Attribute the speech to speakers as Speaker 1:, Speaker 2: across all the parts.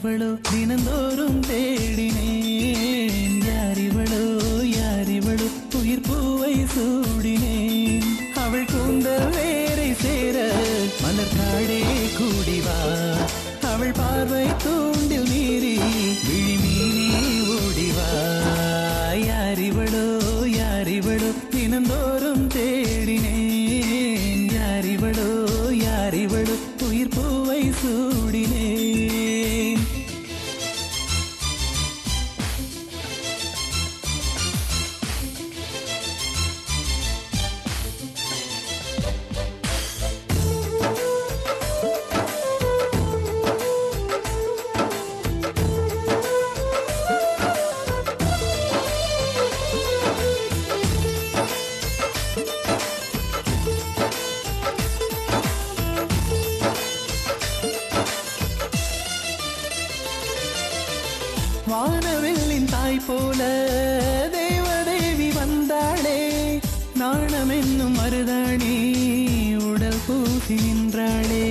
Speaker 1: யாரிவளோ தினந்தோறும் தேடினேன். யாரிவளோ யாரிவளோ உயிர் பூவை சூடினேன். அவள் கூந்தல் வேரை சேர மலர் காடே கூடிவா. அவள் பார்வை தூண்டில் மீறி விழிமீனே ஓடிவா. யாரிவளோ யாரிவளோ தினந்தோறும் தேடினேன். யாரிவளோ யாரிவளோ உயிர் பூவை சூடினேன். வானவில்லின் தாய் போல தேவதேவி வந்தாளே. நாணம் என்னும் மருதாணி உடல் பூசி நின்றாளே.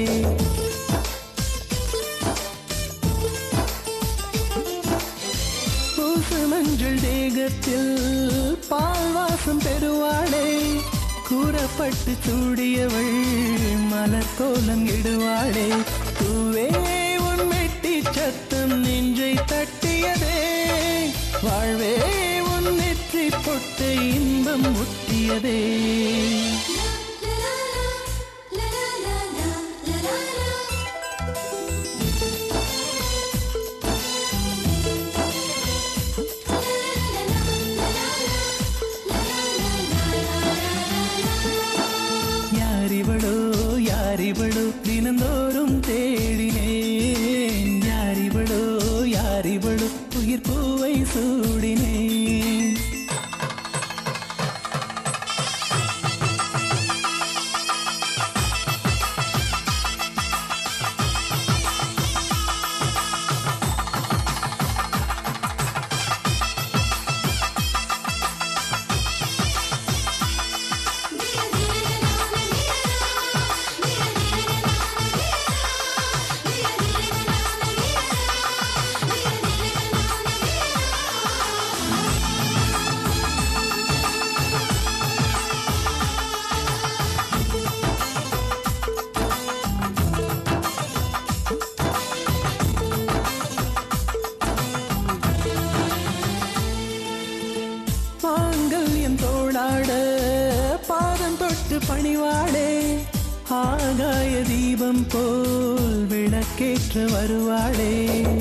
Speaker 1: பூசு மஞ்சள் தேகத்தில் பால் வாசம் பெறுவாளே. கூறப்பட்டு சூடியவள் மலர் கோலம் இடுவாளே. தூவே உன் மெட்டி சத்தம் நெஞ்சை தட்டியதே. வாழ்வே உன் நெற்றி பொட்டை இன்பம் முட்டியதே. யாரிவளோ யாரிவளோ தினந்தோறும் தேடினேன். யாரிவளோ யாரிவளோ உயிர் பூவை சூடினேன். தோளாட பாதம் தொட்டு பணிவாளே. ஆகாய தீபம் போல் விளக்கேற்ற வருவாளே.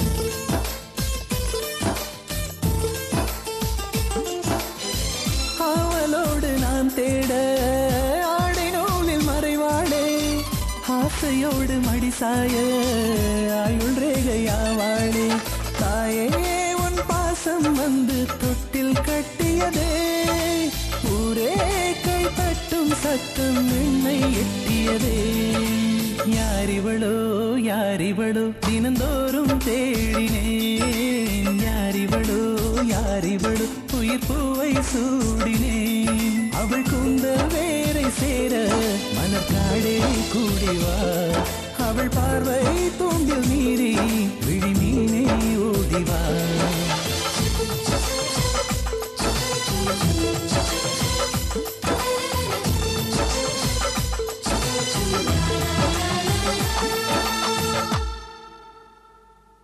Speaker 1: அவளோடு நான் தேட ஆடை நூலில் மறைவாளே. ஆசையோடு மடிசாய ஆயுள் ரேகையாவாளே. தாயே உன் பாசம் வந்து தொட்டில் கட்டியதே. ஊரே கை தட்டும் சத்தம் என்னை எட்டியதே. யாரிவளோ யாரிவளோ தினந்தோறும் தேடினேன். யாரிவளோ யாரிவளோ உயிர் பூவை சூடினேன். அவள் கூந்தல் வேரை சேர மலர் காடே கூடிவா. அவள் பார்வை தூண்டில் மீறி விழிமீனே ஓடிவா.